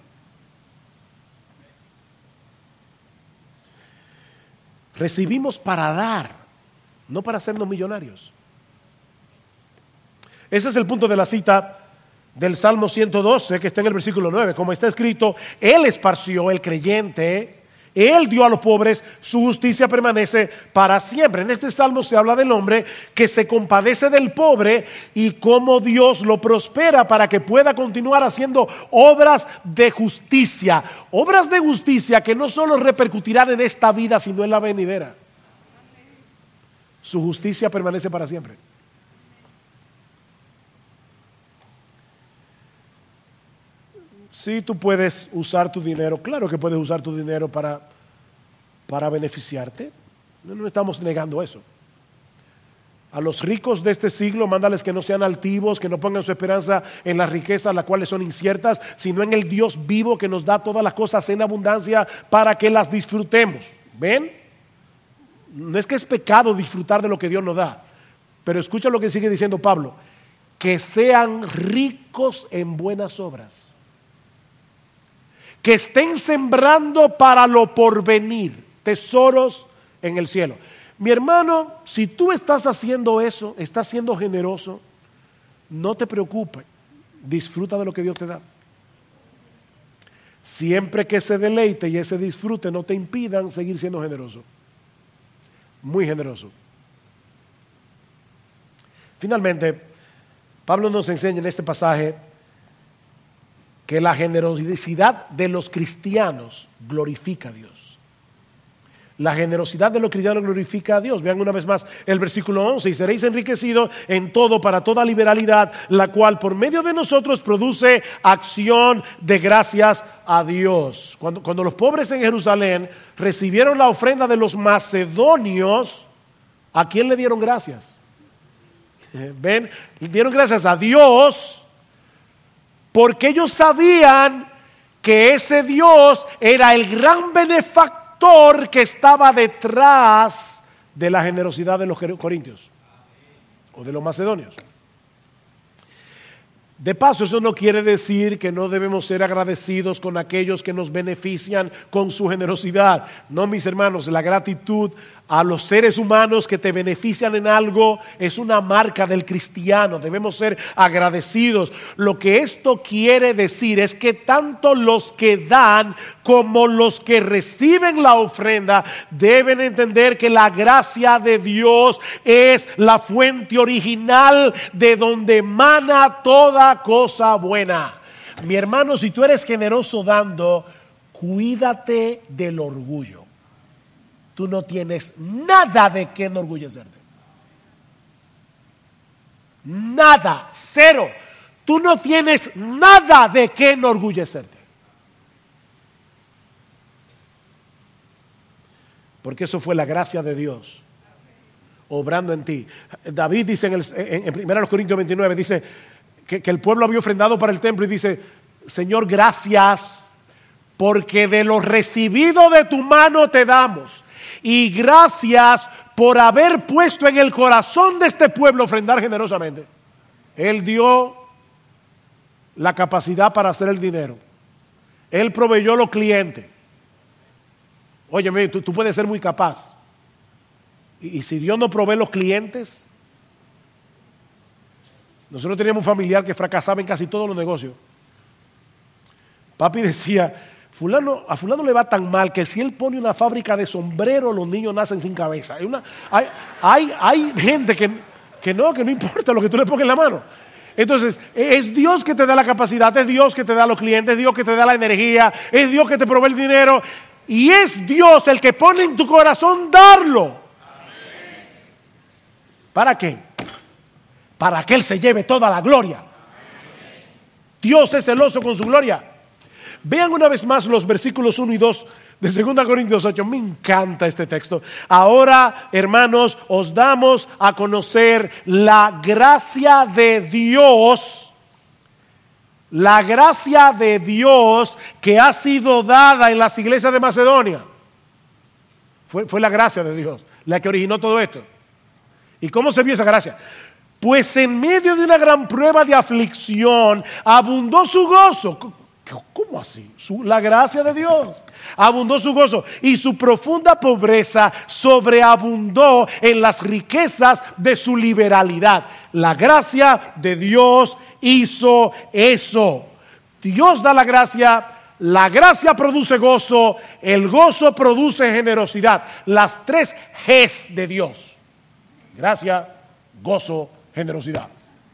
Recibimos para dar, no para hacernos millonarios. Ese es el punto de la cita del Salmo 112, que está en el versículo 9. Como está escrito, Él esparció, el creyente, Él dio a los pobres, su justicia permanece para siempre. En este salmo se habla del hombre que se compadece del pobre y cómo Dios lo prospera para que pueda continuar haciendo obras de justicia. Obras de justicia que no solo repercutirán en esta vida, sino en la venidera. Su justicia permanece para siempre. Sí, tú puedes usar tu dinero, claro que puedes usar tu dinero para beneficiarte. No estamos negando eso. A los ricos de este siglo, mándales que no sean altivos, que no pongan su esperanza en las riquezas, las cuales son inciertas, sino en el Dios vivo que nos da todas las cosas en abundancia para que las disfrutemos. ¿Ven? No es que es pecado disfrutar de lo que Dios nos da, pero escucha lo que sigue diciendo Pablo: que sean ricos en buenas obras, que estén sembrando para lo porvenir, tesoros en el cielo. Mi hermano, si tú estás haciendo eso, estás siendo generoso, no te preocupes, disfruta de lo que Dios te da. Siempre que ese deleite y ese disfrute no te impidan seguir siendo generoso, muy generoso. Finalmente, Pablo nos enseña en este pasaje que la generosidad de los cristianos glorifica a Dios. La generosidad de los cristianos glorifica a Dios. Vean una vez más el versículo 11: y seréis enriquecidos en todo para toda liberalidad, la cual por medio de nosotros produce acción de gracias a Dios. Cuando los pobres en Jerusalén recibieron la ofrenda de los macedonios, ¿a quién le dieron gracias? ¿Ven? Le dieron gracias a Dios, porque ellos sabían que ese Dios era el gran benefactor que estaba detrás de la generosidad de los corintios o de los macedonios. De paso, eso no quiere decir que no debemos ser agradecidos con aquellos que nos benefician con su generosidad. No, mis hermanos, la gratitud a los seres humanos que te benefician en algo es una marca del cristiano. Debemos ser agradecidos. Lo que esto quiere decir es que tanto los que dan como los que reciben la ofrenda deben entender que la gracia de Dios es la fuente original de donde emana toda cosa buena. Mi hermano, si tú eres generoso dando, cuídate del orgullo. Tú no tienes nada de qué enorgullecerte. Nada, cero. Tú no tienes nada de qué enorgullecerte. Porque eso fue la gracia de Dios obrando en ti. David dice en 1 Corintios 29, dice que el pueblo había ofrendado para el templo y dice: Señor, gracias, porque de lo recibido de tu mano te damos. Y gracias por haber puesto en el corazón de este pueblo ofrendar generosamente. Él dio la capacidad para hacer el dinero. Él proveyó los clientes. Óyeme, tú puedes ser muy capaz. Y si Dios no provee los clientes. Nosotros teníamos un familiar que fracasaba en casi todos los negocios. Papi decía: a fulano le va tan mal que si él pone una fábrica de sombreros, los niños nacen sin cabeza. Hay gente que no importa lo que tú le pongas en la mano. Entonces, es Dios que te da la capacidad, es Dios que te da los clientes, es Dios que te da la energía, es Dios que te provee el dinero, y es Dios el que pone en tu corazón darlo. Amén. ¿Para qué? Para que Él se lleve toda la gloria. Amén. Dios es celoso con su gloria. Vean una vez más los versículos 1 y 2 de 2 Corintios 8. Me encanta este texto. Ahora, hermanos, os damos a conocer la gracia de Dios. La gracia de Dios que ha sido dada en las iglesias de Macedonia. Fue la gracia de Dios la que originó todo esto. ¿Y cómo se vio esa gracia? Pues en medio de una gran prueba de aflicción abundó su gozo. ¿Cómo así? La gracia de Dios. Abundó su gozo y su profunda pobreza sobreabundó en las riquezas de su liberalidad. La gracia de Dios hizo eso. Dios da la gracia produce gozo, el gozo produce generosidad. Las 3 Gs de Dios: gracia, gozo, generosidad.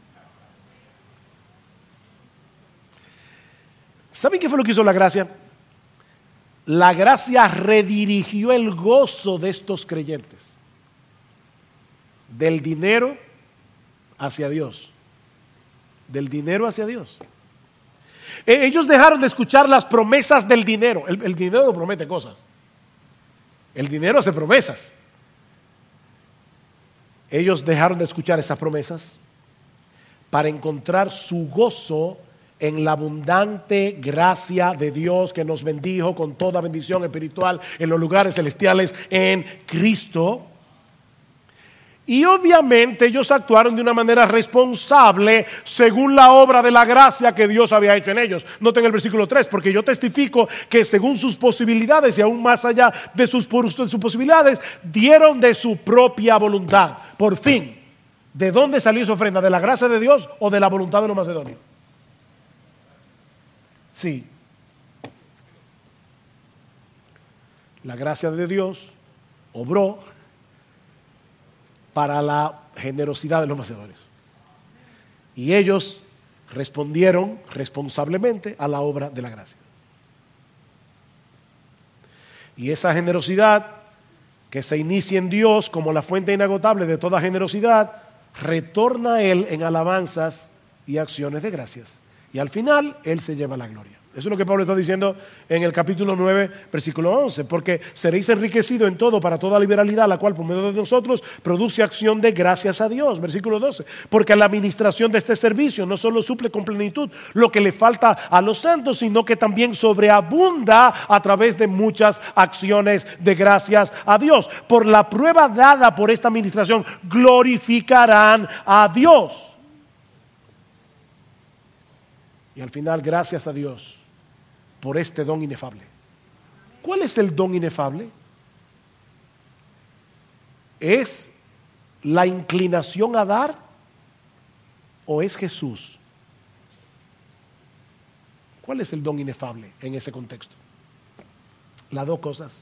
¿Saben qué fue lo que hizo la gracia? La gracia redirigió el gozo de estos creyentes del dinero hacia Dios. Del dinero hacia Dios. Ellos dejaron de escuchar las promesas del dinero. El dinero no promete cosas. El dinero hace promesas. Ellos dejaron de escuchar esas promesas para encontrar su gozo en la abundante gracia de Dios que nos bendijo con toda bendición espiritual en los lugares celestiales en Cristo. Y obviamente ellos actuaron de una manera responsable según la obra de la gracia que Dios había hecho en ellos. Noten el versículo 3, porque yo testifico que según sus posibilidades y aún más allá de sus posibilidades, dieron de su propia voluntad. Por fin, ¿de dónde salió esa ofrenda? ¿De la gracia de Dios o de la voluntad de los macedonios? Sí. La gracia de Dios obró para la generosidad de los macedonios. Y ellos respondieron responsablemente a la obra de la gracia. Y esa generosidad que se inicia en Dios como la fuente inagotable de toda generosidad, retorna a Él en alabanzas y acciones de gracias. Y al final, Él se lleva la gloria. Eso es lo que Pablo está diciendo en el capítulo 9, versículo 11. Porque seréis enriquecidos en todo para toda liberalidad, la cual por medio de nosotros produce acción de gracias a Dios. Versículo 12. Porque la administración de este servicio no solo suple con plenitud lo que le falta a los santos, sino que también sobreabunda a través de muchas acciones de gracias a Dios. Por la prueba dada por esta administración, glorificarán a Dios. Y al final, gracias a Dios por este don inefable. ¿Cuál es el don inefable? ¿Es la inclinación a dar o es Jesús? ¿Cuál es el don inefable en ese contexto? Las dos cosas.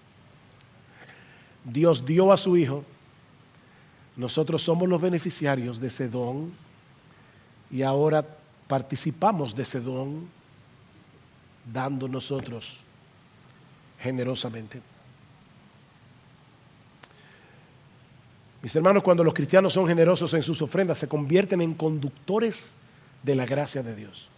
Dios dio a su Hijo, nosotros somos los beneficiarios de ese don y ahora participamos de ese don dando nosotros generosamente. Mis hermanos, cuando los cristianos son generosos en sus ofrendas, se convierten en conductores de la gracia de Dios.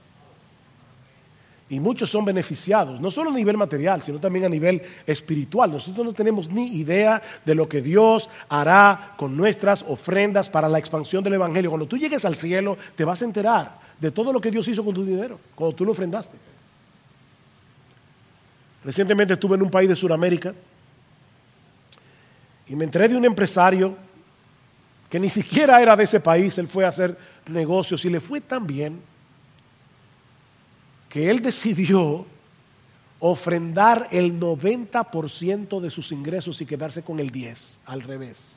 Y muchos son beneficiados, no solo a nivel material, sino también a nivel espiritual. Nosotros no tenemos ni idea de lo que Dios hará con nuestras ofrendas para la expansión del Evangelio. Cuando tú llegues al cielo, te vas a enterar de todo lo que Dios hizo con tu dinero, cuando tú lo ofrendaste. Recientemente estuve en un país de Sudamérica y me enteré de un empresario que ni siquiera era de ese país. Él fue a hacer negocios y le fue tan bien que él decidió ofrendar el 90% de sus ingresos y quedarse con el 10%, al revés.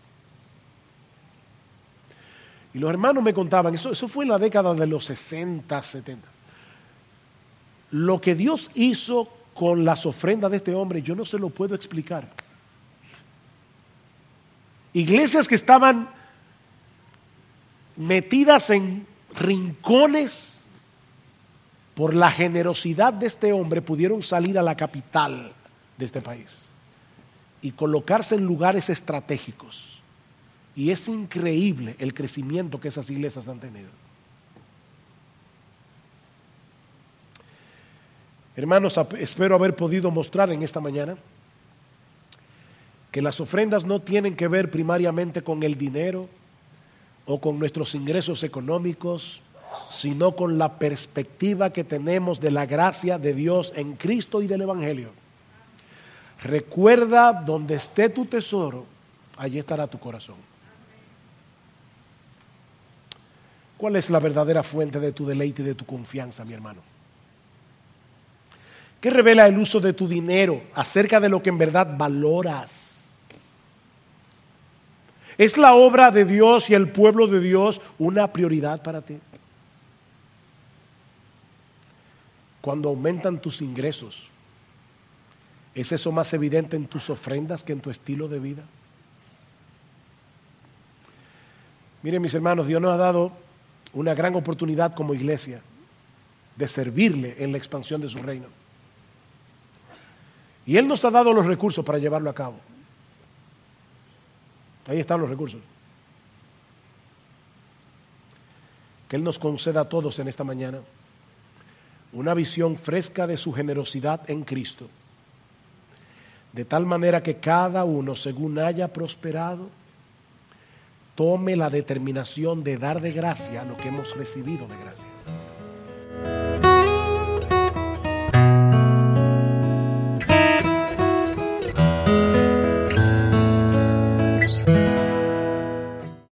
Y los hermanos me contaban, eso fue en la década de los 60, 70. Lo que Dios hizo con las ofrendas de este hombre, yo no se lo puedo explicar. Iglesias que estaban metidas en rincones por la generosidad de este hombre, pudieron salir a la capital de este país y colocarse en lugares estratégicos. Y es increíble el crecimiento que esas iglesias han tenido. Hermanos, espero haber podido mostrar en esta mañana que las ofrendas no tienen que ver primariamente con el dinero o con nuestros ingresos económicos, sino con la perspectiva que tenemos de la gracia de Dios en Cristo y del Evangelio. Recuerda, donde esté tu tesoro, allí estará tu corazón. ¿Cuál es la verdadera fuente de tu deleite y de tu confianza, mi hermano? ¿Qué revela el uso de tu dinero acerca de lo que en verdad valoras? ¿Es la obra de Dios y el pueblo de Dios una prioridad para ti? Cuando aumentan tus ingresos, ¿es eso más evidente en tus ofrendas que en tu estilo de vida? Miren, mis hermanos, Dios nos ha dado una gran oportunidad como iglesia de servirle en la expansión de su reino. Y Él nos ha dado los recursos para llevarlo a cabo. Ahí están los recursos. Que Él nos conceda a todos en esta mañana una visión fresca de su generosidad en Cristo, de tal manera que cada uno, según haya prosperado, tome la determinación de dar de gracia lo que hemos recibido de gracia.